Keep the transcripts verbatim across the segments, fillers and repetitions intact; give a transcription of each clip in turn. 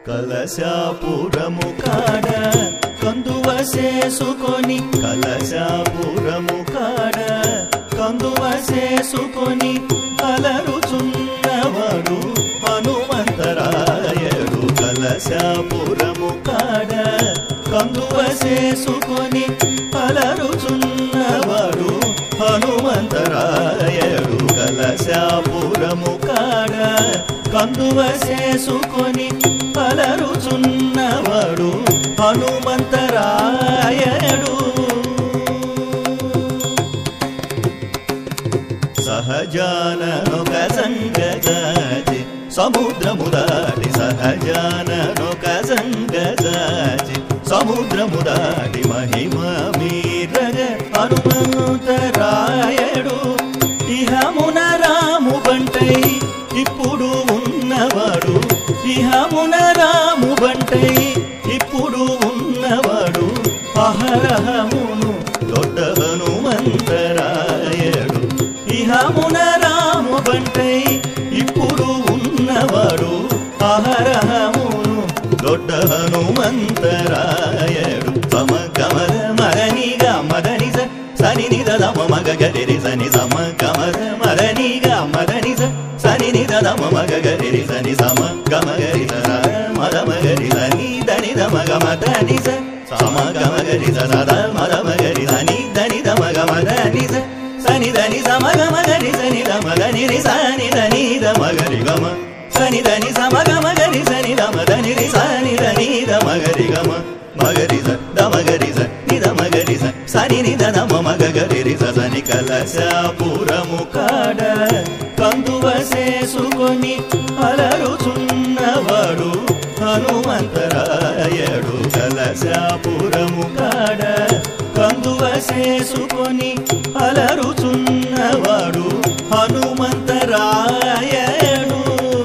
కలశాపురము కాడ కందువ చేసుకొని కలశాపురము కాడ కందువ చేసుకొని అలరుచున్నవాడు హనుమంతరాయడు. కలశాపురము కాడ కందువ చేసుకొని అలరుచున్నవాడు హనుమంతరాయడు. కలశాపురము కాడ కందువ చేసుకొని అలరుచున్నవాడు హనుమంతరాయడు. సహజాననొక సంగజాజి సముద్రము దాటి సహజాననొక సంగజాజి సముద్రము దాటి మహిమ మీరగ హనుమంతరాయడు. ఇహమున రాము బంటై ఇప్పుడు ఉన్నవాడు ఇహమున రాము బంటై ఇప్పుడు ఉన్నవాడు అహరహమును దొడ్డ హనుమంతరాయడు. ఇహమున రాము బంటై ఇప్పుడు ఉన్నవాడు అహరహమును దొడ్డ హనుమంతరాయడు. సమ గమర మరనిగా మదనిజ సని నిద దమ మగ గరి సని సమ గమర మరనిగా మదనిజ సని నిద దమ మగ గరి సని సమ గమ గరి సర మద మగరి సని దని దమ గమ దని స సమ గమ గరి సద మద మగరి సని దని దమ గమ దని స సని దని సమ గమ గరి సని దమ దని రి సని దని దమ గరి గమ సని దని సమ గమ గరి సని దమ దని రి సని దని దమ గరి గమ మగరి స దమ గరి స ని దమ గరి స సని ని దమ మగ గరి రి స సని. కలశాపురము కాడ కందువ చేసుకొని అలరుచున్నవాడు హనుమంతరాయడు. కలశాపురము కాడ కందువ చేసుకొని అలరుచున్నవాడు హనుమంతరాయడు.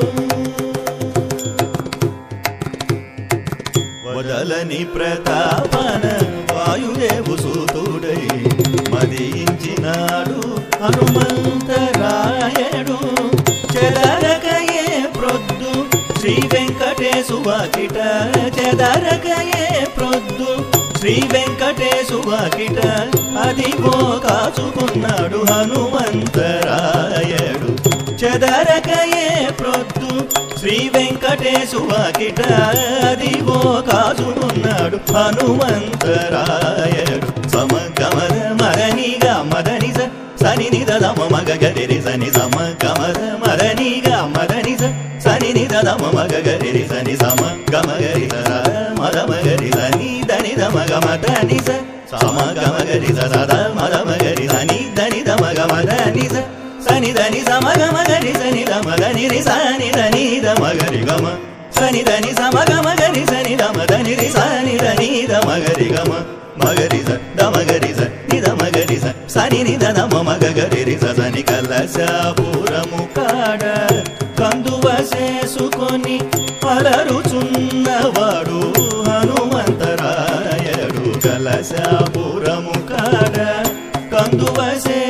వదలని ప్రతాపన వాయుదేవు సూతుడై మదించినాడు హనుమంతరాయడు. చెదరకయే ప్రొద్దు శ్రీ వెంకటేశు వాకిట చెదరకయే ప్రొద్దు శ్రీ వెంకటేశు వాకిట అదిగో కాచుకున్నాడు హనుమంతరాయడు. చెదరకయే ప్రొద్దు శ్రీ వెంకటేశు వాకిట అదిగో కాచుకున్నాడు హనుమంతరాయడు. సమ గమర మరనిగా మదనిజ సని నిద దమ మగ గరి సని సమ గమర మరనిగా మదనిజ సని నిద దమ మగ గరి సని సమ గమ గరి సర మద మగరి సని దని దమ గమ దని స సమ గమ గరి సద మద మగరి సని దని దమ గమ దని స సని దని సమ గమ గరి సని దమ దని రి సని దని దమ గరి గమ సని దని సమ గమ గరి సని దమ దని రి సని దని దమ గరి గమ మగరి స దమ గరి స ని దమ గరి స సని ని దమ మగ గరి రి స సని. కలశాపురము కాడ కందువ చేసుకొని అలరుచున్నవాడు హనుమంతరాయడు. కలశాపురము కాడ కందువ